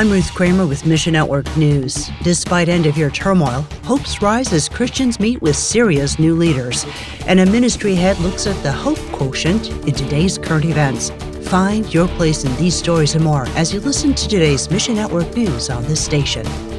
I'm Ruth Kramer with Mission Network News. Despite end-of-year turmoil, hopes rise as Christians meet with Syria's new leaders. And a ministry head looks at the hope quotient in today's current events. Find your place in these stories and more as you listen to today's Mission Network News on this station.